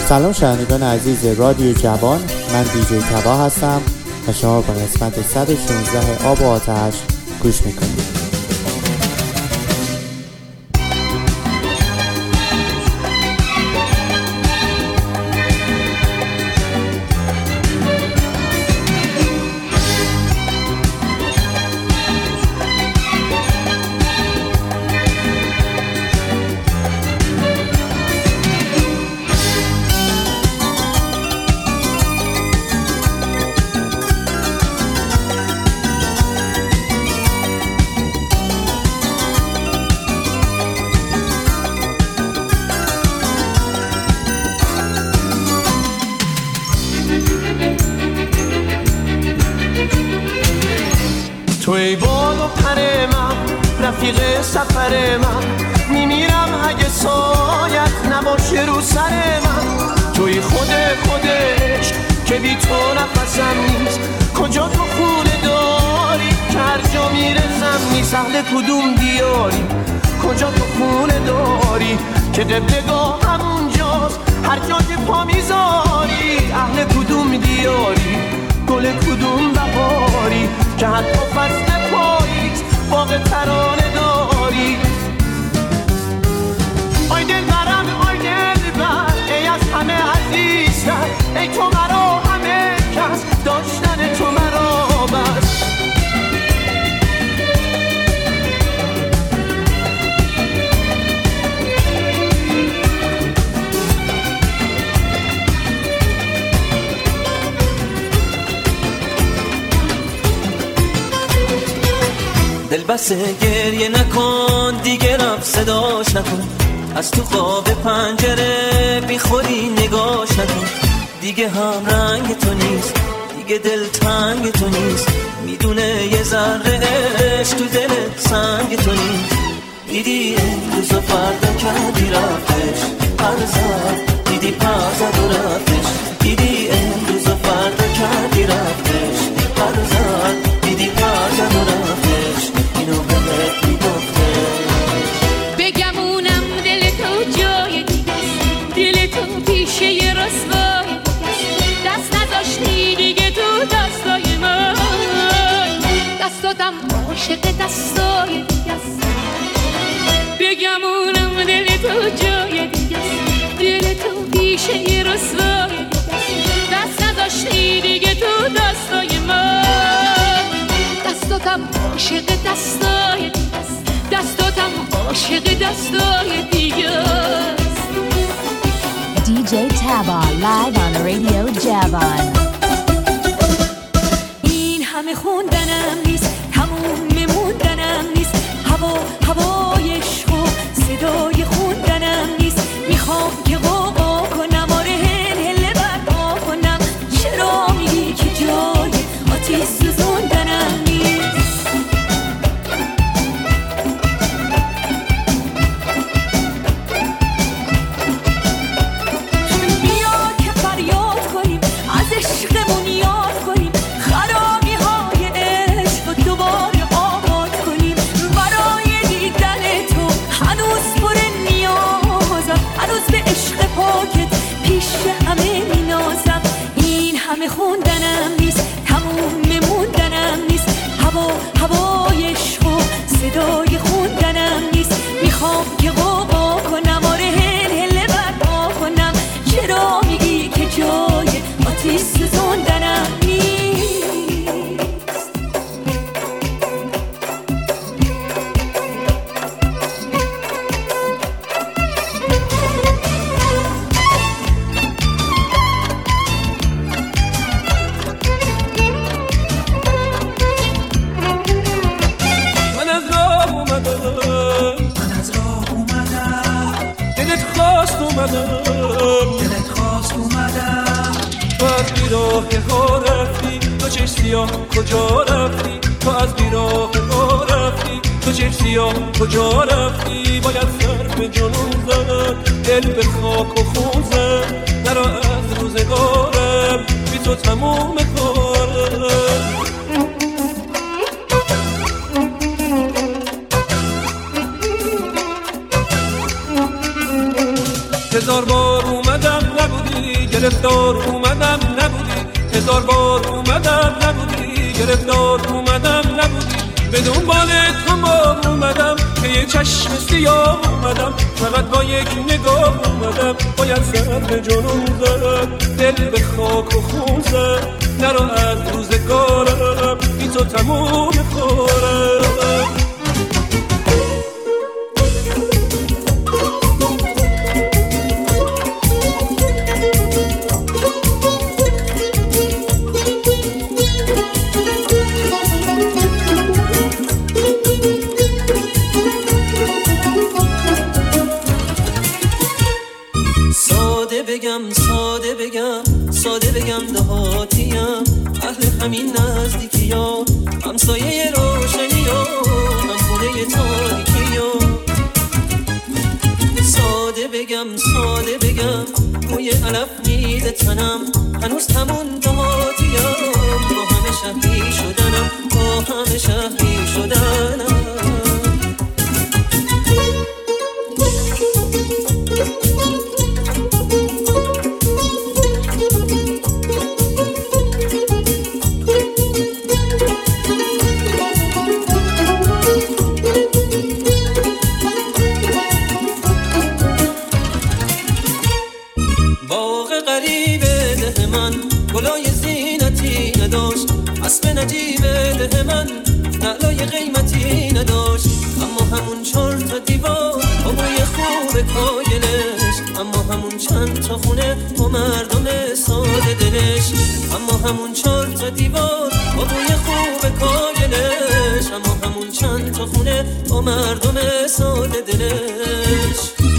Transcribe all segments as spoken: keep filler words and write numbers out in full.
سلام شنوندگان عزیز رادیو جوان، من دیجی تبا هستم و شما به قسمت صد و شانزده آب و آتش گوش میکنید. توی باد و پر من، رفیق سفر من، میمیرم اگه سایت نباشه رو سر من. توی خود خودش که بی تو نفسم نیست، کجا تو خونه داری که هر جا میرسم نیست. اهل کدوم دیاری، کجا تو خونه داری که قبلگاه همونجاست هر جا که پا میذاری. اهل کدوم دیاری، گل کدوم بهاری که حتی فصل پاییز باغ ترانه داری. آی دل برم، آی دل بر، ای از همه عزیزتر، ای تو مرا همه کس، داشتن تو مرا بس. دل بسه گریه نکن دیگه، رفت صداش نکن، از تو خواب پنجره بیخوری نگاش نکن. دیگه هم رنگ تو نیست، دیگه دل تنگ تو نیست، میدونه یه ذره عشق تو دل سنگ تو نیست. دیدی امروز و فردا کردی رفتش، پر زد دیدی پر زد و رفتش. دیدی امروز و فردا کردی رفتش، پر زد دیدی پر زد و رفتش. اینو بهت میگفته بگمونم دل تو جای دیگه، دل تو پیشه ی رسوای دیگه، دست نذاشتی دیگه تو دستای من، دستاتم عاشق دستای دیگه. بگمونم دل تو جای دیگه، دل تو پیشه ی رسوای دیگه، دست نذاشتی دیگه تو دستای من، دستاتم عاشق دستای دیگه، دستاتم عاشق دستای دیگه. دیجی Taba live on Radio Javan. این همه خوندنم نیست، تموم میموندنم نیست، هوا هوای عشق و صدای خوندنم نیست. میخوام که قوقا کنم، آره هل هل برقا کنم. چرا میگی که جای آتیش سوزوندنم نیست؟ عشقمون یاد کنیم، خرابی های عشق دوباره آباد کنیم. برای دیدن تو هنوز پر نیازم، هنوز به عشق پاکت پیش همه مینازم. این همه خوندنم نیست، تموم میموندنم نیست، هوا هوای عشق و صدای خوندنم نیست. میخوام که قوقا کنم، آره هل هل برقا کنم. چرا میگی که جای آتیش سوزوندنم نیست؟ من از راه اومدم، من از راه اومدم، دلت خواست اومدم، دلت خواست اومدم. تو از بیراه ها رفتی، تو چشم سیاه کجا رفتی؟ تو از بیراه ها رفتی، تو چشم سیاه کجا رفتی؟ باید سر به جنون زد، دل به خاک و خون زد. نرا از روزگارم، بی تو تموم کارم. هزار بار اومدم نبودی، گرفتار اومدم نبودی، هزار بار اومدم نبودی، گرفتار اومدم نبودی، به دنبال تو ما اومدم که یه چشم سیاه اومدم، فقط با یک نگاه اومدم، باید سر به جنون زد، دل به خاک و خون زد، نرو از روزگارم بی تو تموم خورم. بگم ساده بگم ساده بگم دهاتیم، اهل همین نزدیکی ها، همسایه روشنی ها، هم خونه تاریکی ها. ساده بگم ساده بگم موی علف میده تنم، هنوز همون دهاتیم، با همه شهری شدنم، با همه شهری شدنم. اسب نجیبه ده من نعلای قیمتی نداشت، اما همون چهار تا دیوار با بوی خوب کاگلش، اما همون چند تا خونه با مردم ساده دلش، اما همون چهار تا دیوار با بوی خوب کاگلش، اما همون چند تا خونه با مردم ساده دلش.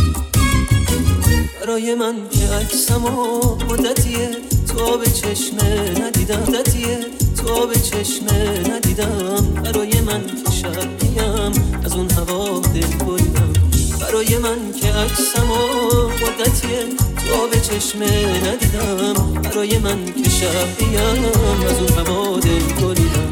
برای من که عکسم و مدتیه تو به چشمه ندیدم، مدتیه تو به چشمه ندیدم، برای من که شبیم از اون هوا دل بریدم، برای من که عکسم و مدتیه تو به چشمه ندیدم، برای من که شبیم از اون هوا دل بریدم.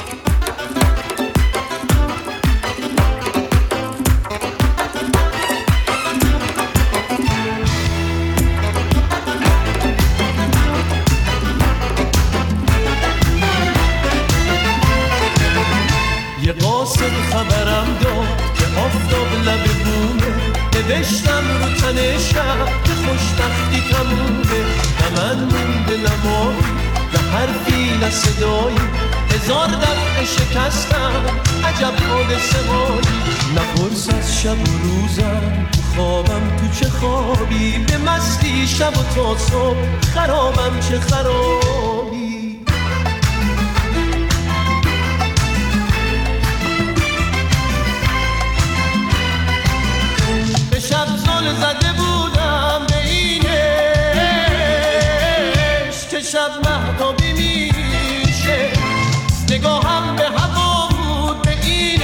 خبرم داد که آفتاب لب بومه، نوشتم رو تن شب که خوشبختی تمومه، نه من مونده نه مایی نه حرفی نه صدایی، هزار دفعه شکستم عجب حادثه مایی، نپرس از شب و روزم تو خوابم تو چه خوابی، به مستی شب و تا صبح خرابم چه خرابی. شب زل زده بودم به اینش که شب مهتابی میشه، نگاهم به هوا بود به اینش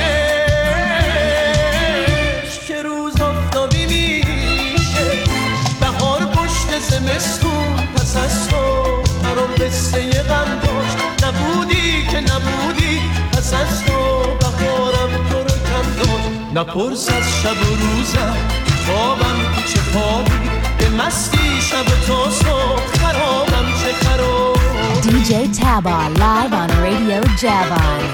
که روز آفتابی میشه، بهار پشت زمستون پس از تو برام قصه غم داشت، نبودی که نبودی پس از تو بهارم تو رو کم داشت، نپرس از شب و روزم خوابم تو چه خوابی، به مستی شب تا صبح خرابم چه خرابی. دی جی Taba live on Radio Javon.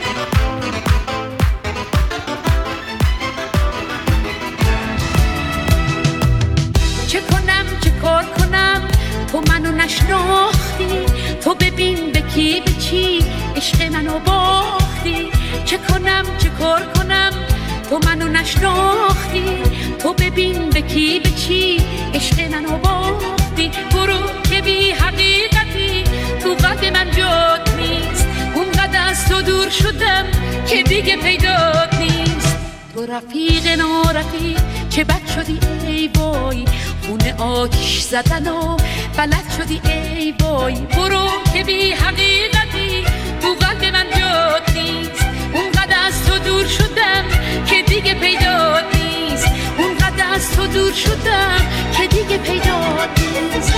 چه کنم چه کار کنم تو منو نشناختی، تو ببین به کی به چی عشق منو باختی، چه کنم چه کار کنم تو منو نشناختی، تو ببین به کی به چی عشق منو باختی، برو که بی حقیقتی تو قلب من جات نیست، اونقدر از تو دور شدم که دیگه پیدات نیست، تو رفیق نارفیق چه بد شدی ای وای، خونه آتیش زدن و بلد شدی ای وای، برو که بی حقیقتی تو قلب من جات نیست، اونقدر از تو دور شدم که دیگه پیدات نیست، اونقدر از تو دور شدم که دیگه پیدات نیست.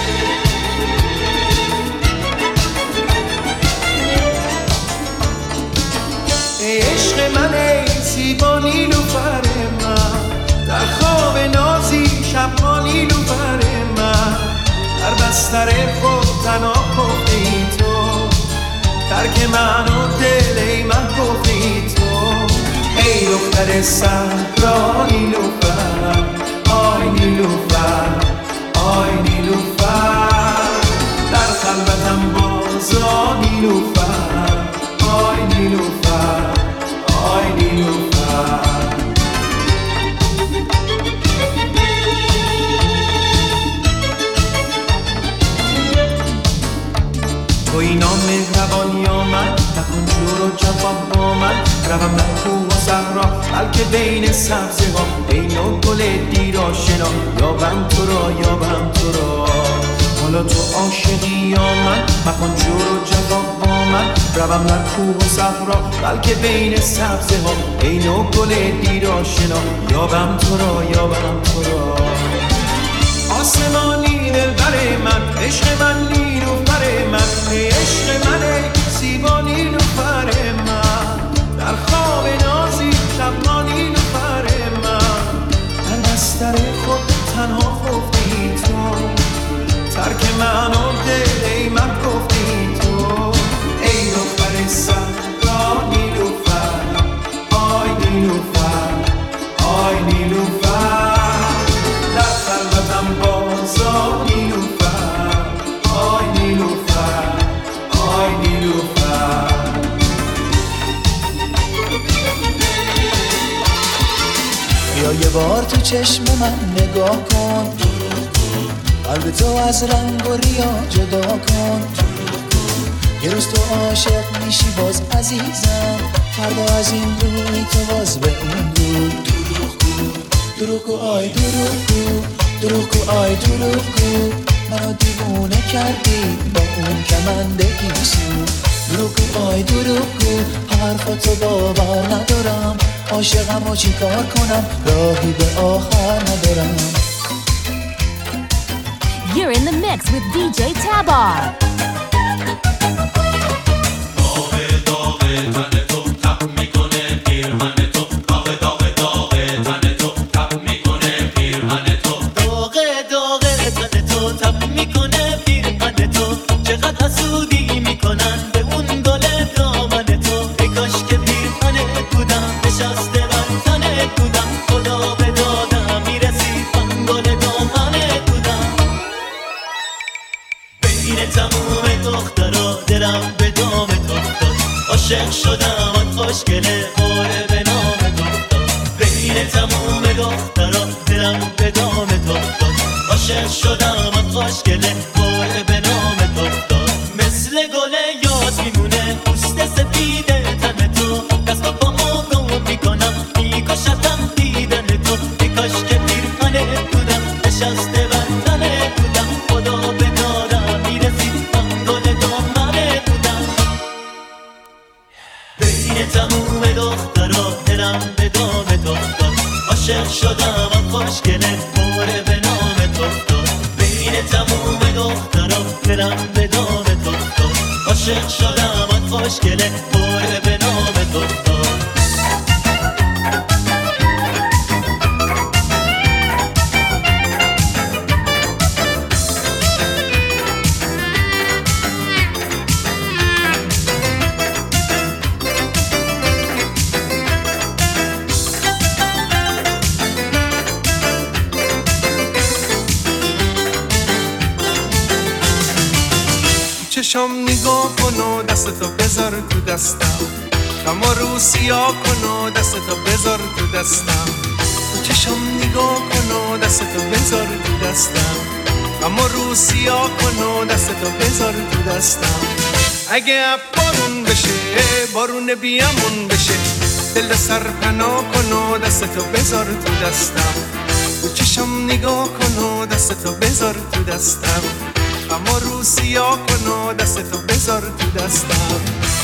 ای عشق من ای زیبا نیلوفر من، در خواب نازی شب ها نیلوفر من، در بستر سر خود تنها گفتی تو، ترک من و دل ای من گفتی تو. ای دختر صحرا نیلوفر، آی نیلوفر، آی نیلوفر، در خلوتم بازا نیلوفر، آی نیلوفر، آی نیلوفر. تو اینا مهربانی یا من، نکن جور و جواب با من، روم در کوه و صحرا بلکه بین سبزه ها، بین و گل دیر آشنا، یابم تو را یابم تو را. حالا تو عاشقی یا من، مکن جور و جواب با من، روم در کوه و صحرا بلکه بین سبزه ها، بین و گل دیر آشنا، یابم تو را یابم تو را. آسمانی دلبر من، عشق من نیلوفر من، ای عشق من ای زیبا نیلوفر من، در خواب نازی شبنا نیلوفر من، در بستر خود تنها خفتی تو، ترک من و دل ای من گفتی تو. ای دختر صحرا نیلوفر، آی نیلوفر، آی نیلوفر، در خلوتم بازا نیلوفر، آی نیلوفر، آی نیلوفر. بیا یه بار تو چشم من نگاه کن، قلب تو از رنگ و ریا جدا کن. یه روز تو عاشق میشی باز عزیزم، فردا از این روی تو باز به اون روی. دروغ گو آی دروغ گو، دروغ گو آی دروغ گو، منو دیوونه کردی با اون کمند گیسو. دروغ گو آی دروغ گو، حرفاتو باور ندارم، عاشقم و چی کار کنم، راهی به آخر ندارم. You're in the mix with D J Tabar. عاشق شدم آن خوشگله خوره به نام تو افتاد، بین تموم دخترا دلم به دام تو افتاد. عاشق شدم آن خوشگله خوره به نام تو افتاد، مثل گله یاد میمونه پوست سفید تن تو، دست و پامو گم میکنم میکشتم دیدن تو. ای کاش که پیرهنه بودم نشسته بر تنه بودم، خدا به دادم میرسید من گل دامنه بودم. بین تموم دخترا دلم به دام تو افتاد، عاشق شدم آن خوشگله خوره به نام تو افتاد. بین تموم دخترا دلم به دام تو افتاد، عاشق شدم آن خوشگله خوره به نام تو افتاد. چشم نگاه کن و دستتو بذار تو دستم، غم و رو سیاه کن و دستتو بذار تو دستم. تو چشم نگاه کن و دستتو بذار تو دستم، غم و رو سیاه کن و دستتو بذار تو دستم. اگه بارون بشه بارون بیامون بشه، دل سر پناه کن و دستتو بذار تو دستم. تو چشم نگاه کن و دستتو بذار تو دستم، اما رو سیاه کن و دستتو بذار تو دستم.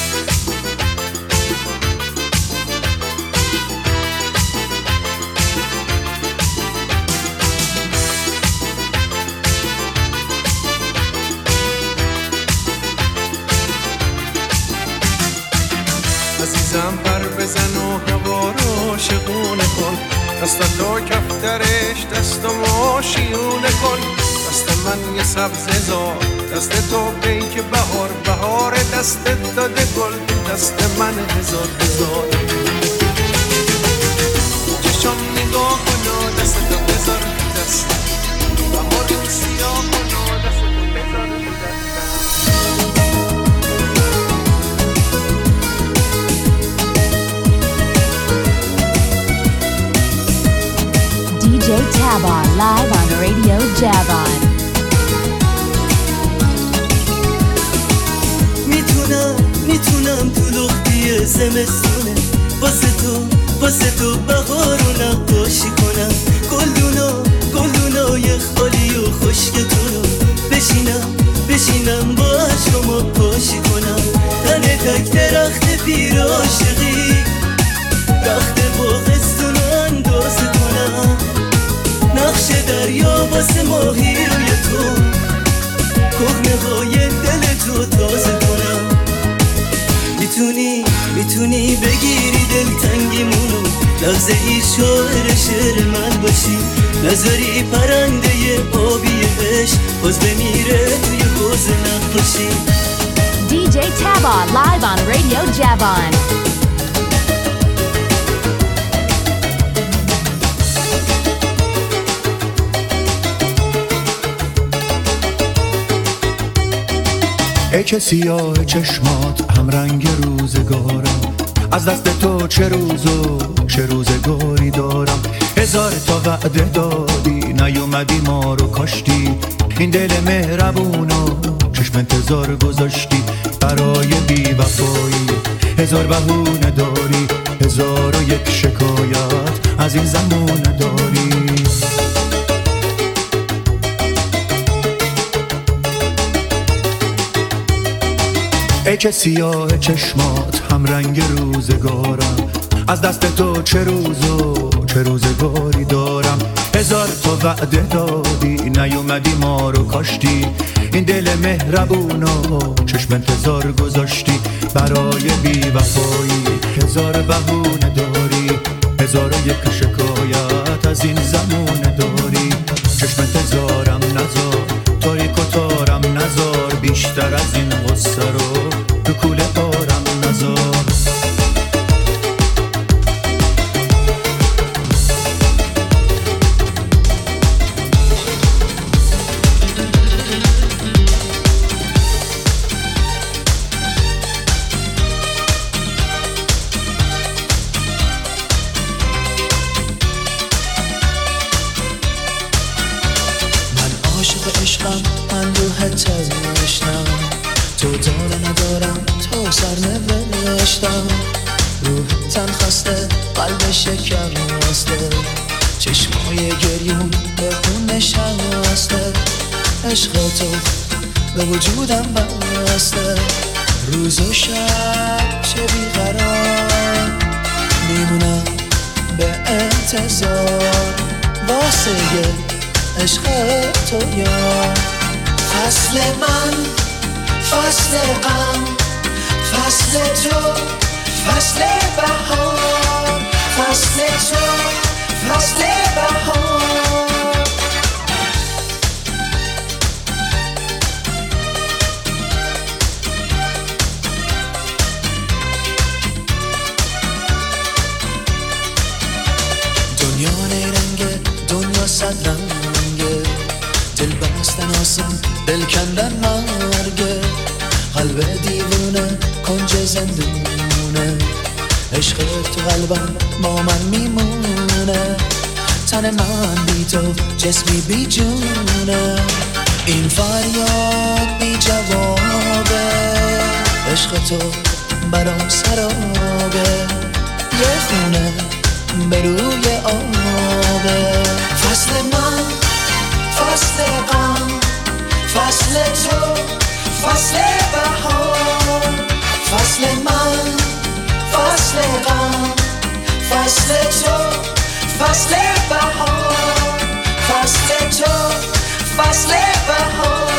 عزیزم پر بزن و هوا رو شقونه کن، دستتو کفترش دستمو شیونه کن، دست من یه سبزه زار، دست تو پیک بهار، بهار دستت داده گل، دست من هزار هزار. چشم نگاه کن دست تو بذار دست، اما رو سیاه کن دست تو بذار دست. دی جی Tabar live on Radio Javon. میتونم میتونم تو لختی زمستونه، واسه تو واسه تو بهارو نقاشی کنم، گلدونا گلدونای خالی و خشکتونو بشینم بشینم با عشقما پاشی کنم، تن تک درخت پیر عاشقی رخت باغستونو اندازه کنم، نقش دریا واسه ماهی روی تو، کهنه های دل تو تازه کنم. میتونی میتونی بگیری دل تنگیمونو، لحظه ای شاعر شعر من باشی، نظری پرنده آبی عشق باز بمیره توی حوض نقاشی. دی جی Tabar live on Radio Javon. ای که سیاه چشمات هم رنگ روزگارم، از دست تو چه روز و چه روزگاری دارم، هزار تا وعده دادی نیومدی ما رو کاشتی، این دل مهربونو چشم انتظار گذاشتی، برای بی وفایی هزار بهونه داری، هزار و یک شکایت از این زمونه داری. ای که سیاه چشمات هم رنگ روزگارم، از دست تو چه روز و چه روزگاری دارم، هزار تا وعده دادی نیومدی ما رو کاشتی، این دل مهربونو چشم انتظار گذاشتی، برای بی وفایی هزار بهونه داری، هزار و یک شکایت از این زمونه داری، چشم انتظارم نذار، تاریک و تارم نذار، بیشتر از این غصه رو تو کوله بارم نذار. عشق تو به وجودم بسته، روز و شب چه بیقرار میمونم به انتظار، واسه عشق تو یار. فصل من فصل غم، فصل تو فصل بهار، فصل تو فصل بهار. صد رنگه، دل بستن آسان، دل کندن مرگه، قلب دیوونه کنج زندونه، عشق تو قلبم با من میمونه، تن من بی تو جسمی بی جونه، این فریاد بی جوابه، عشق تو برام سرابه، یه خونه به روی آبه. فصل من فصل غم، فصل تو فصل بهار، فصل من فصل غم، فصل تو فصل بهار، فصل تو فصل بهار.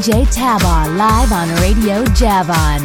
J Tabar live on Radio Javon.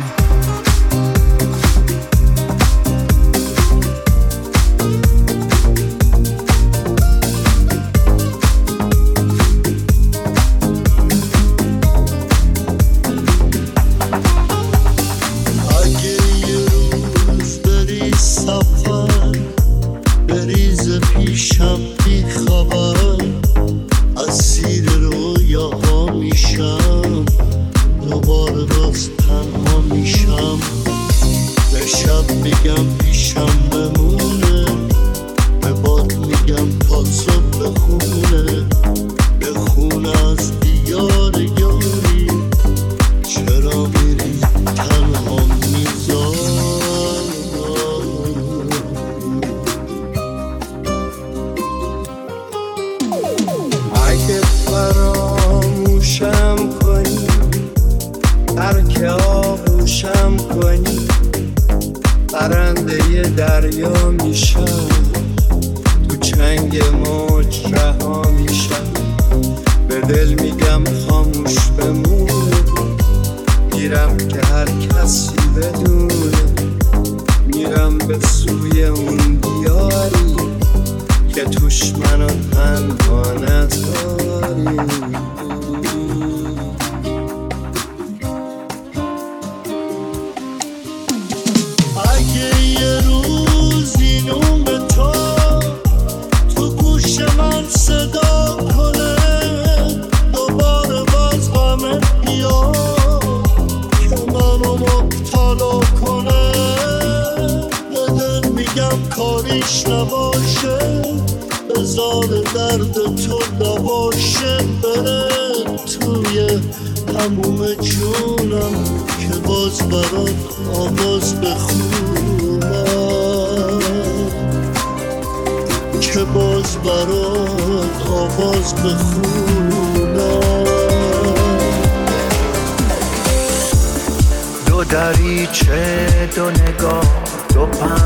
دو دریچه، دو نگاه، دو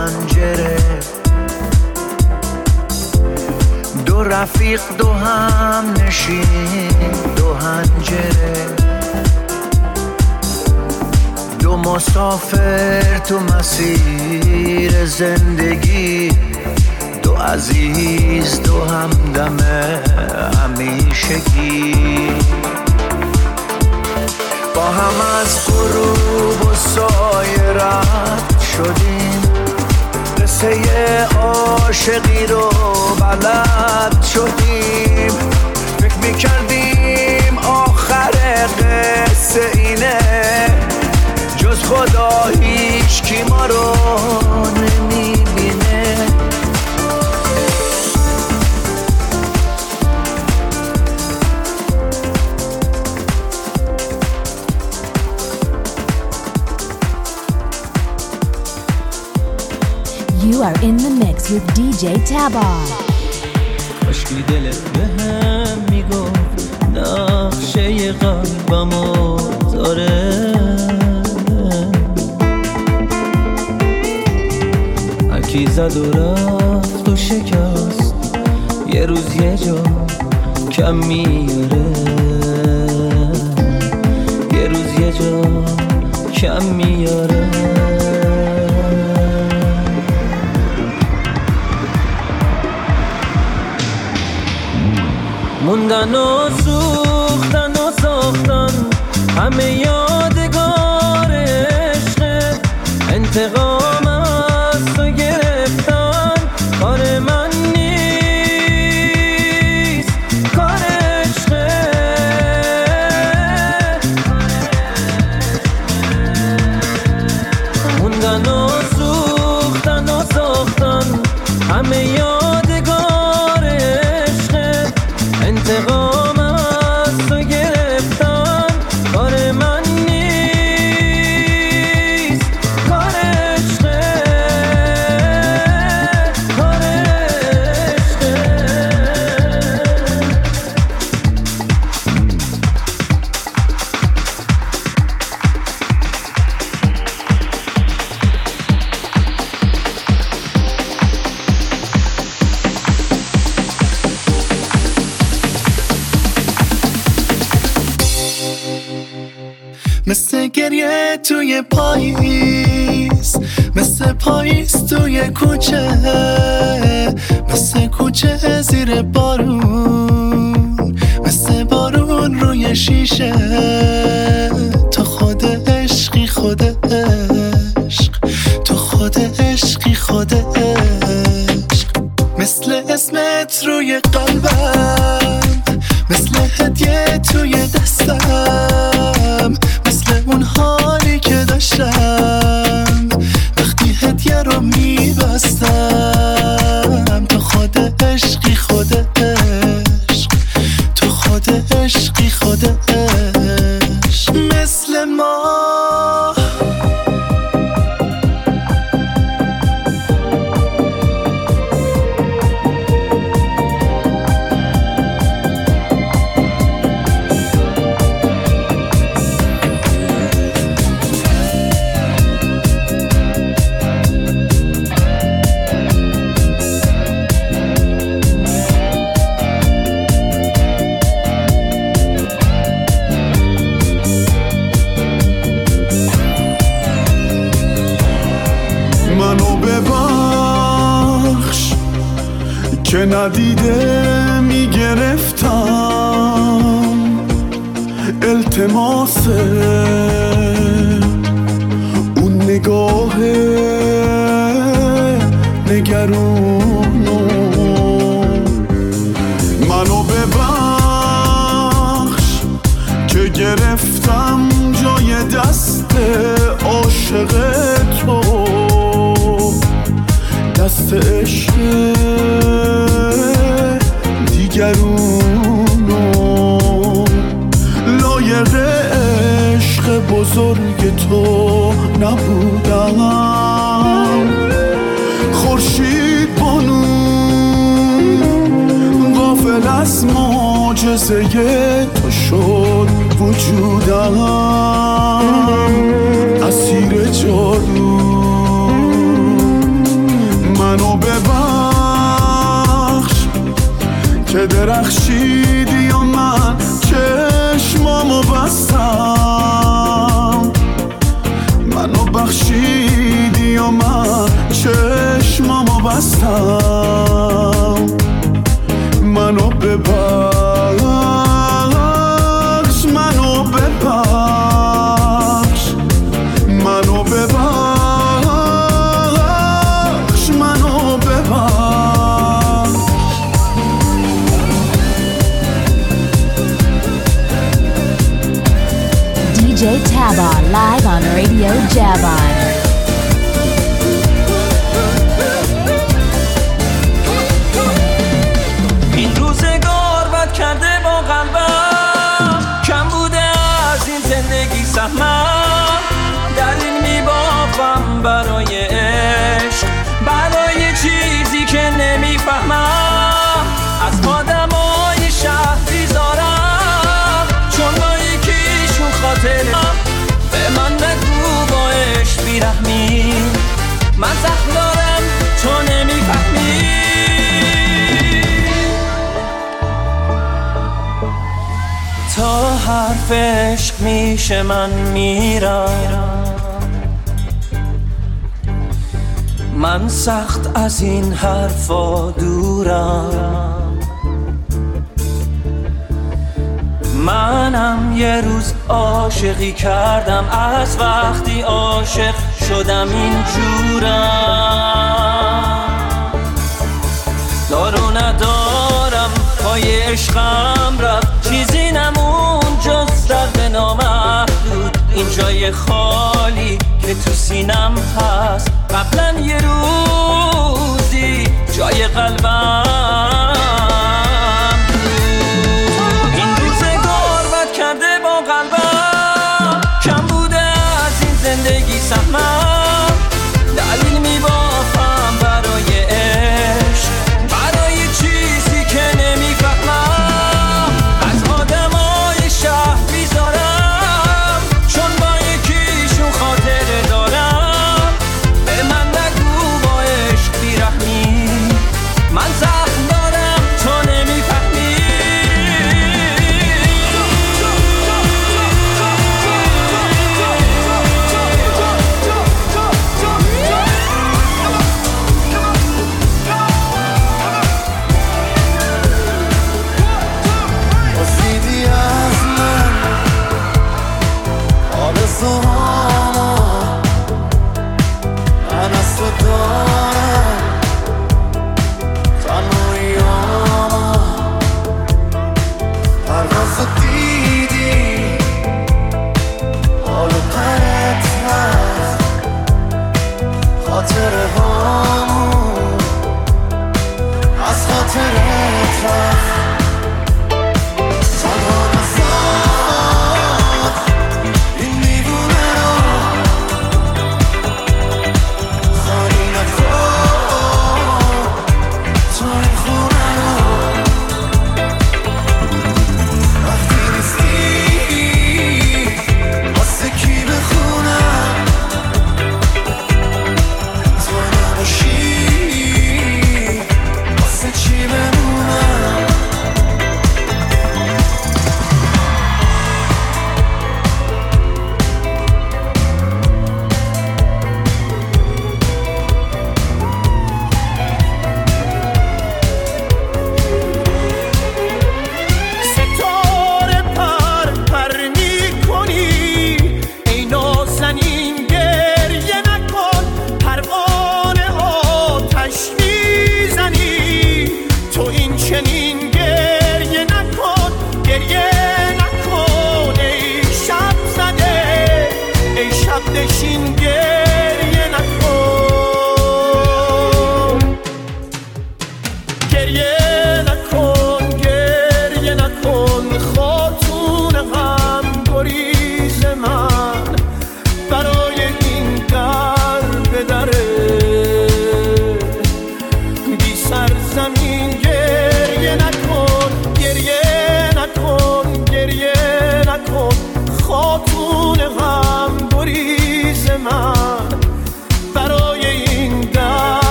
پنجره، دو رفیق، دو هم نشین، دو هنجره، دو مسافر تو مسیر زندگی، دو عزیز، دو همدم همیشگی، با هم از غروب و سایه رد شدیم، قصه عاشقی رو بلد شدیم، فکر میکردیم آخر قصه اینه، جز خدا هیچ کی ما رو نمیبینه. You are in the mix with D J Tabar. کاشکی دلت به هم میگفت نقشه قلبمو داره، هرکی زد و رفت و شکست یه روز یه جا کم میاره، یه روز یه جا کم میاره. موندن و سوختن و ساختن همه یادگار عشق، انتقام از تو گرفتن کار من نیست، کار عشقه. موندن و سوختن و ساختن همه یادگار عشق، انتقام از تو گرفتن کار من نیست. مثل گریه توی پاییز، مثل پاییز توی کوچه، مثل کوچه زیر بارون، مثل بارون روی شیشه. تو خود عشقی خود عشق، تو خود عشقی خود عشق. مثل اسمت روی قلبم، مثل هدیه توی دستم، مثل اون حالی که داشتم وقتی هدیه رو میبستم. تو خود عشقی خود عشق، تو خود عشقی خود عشق. مثل ما که ندیده میگرفتم التماس اون نگاه نگرونو. منو ببخش که گرفتم جای دست عاشق تو، دست عشق دیگرونو. لایق عشق بزرگ تو نبودم، خورشید بانو غافل از معجزه تو شد وجودم، اسیر جادو. منو ببخش که درخشیدی و من چشمامو بستم، منو بخشیدی و من چشمامو بستم. منو ببخش، منو ببخش، منو ببخش، منو ببخش. دی جی Taba live on Radio Javan. این روزگار بد کرده با قلبم، کم بوده از این زندگی سهمم. دلیل میبافم برای عشق، برای چیزی که نمیفهمم. از آدمای شهر بیزارم، چون با یکیشون خاطرم. به من نگو با عشق بیرحمی، من زخم دارم تو نمیفهمی. تا حرف عشق میشه من میرم، من سخت از این حرفا دورم. منم یه روز عاشقی کردم، از وقتی عاشق شدم اینجورم. دارو ندارم پای عشقم رفت، چیزی نمون جز درد نامحدود. این جای خالی که تو سینم هست، قبلا یه روزی جای قلبم بود. این روزگار بد کرده با قلبم، کم بوده از این زندگی سهمم. دلیل میبافم برای عشق، برای چیزی که نمیفهمم. از آدمای شهر بیزارم، چون با یکیشون خاطره دارم. به من نگو با عشق بیرحمی، من زخم دارم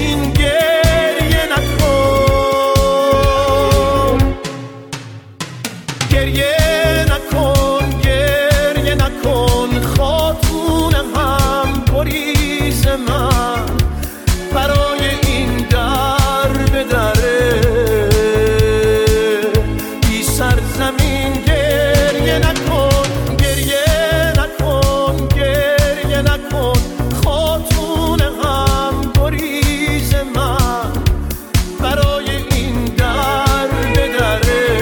زمین گریه نکن، گریه نکن، گریه نکن، خاتون هم گریز من برای این در به دره بی سرزمین گریه نکن، گریه نکن، گریه نکن، خاتون هم گریز من برای این در به دره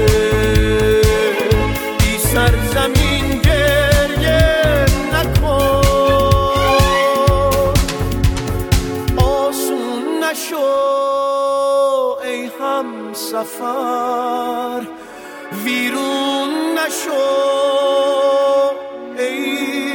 بی سرزمین گریه نکن. آسون نشو ای هم سفر، ویرون نشو ای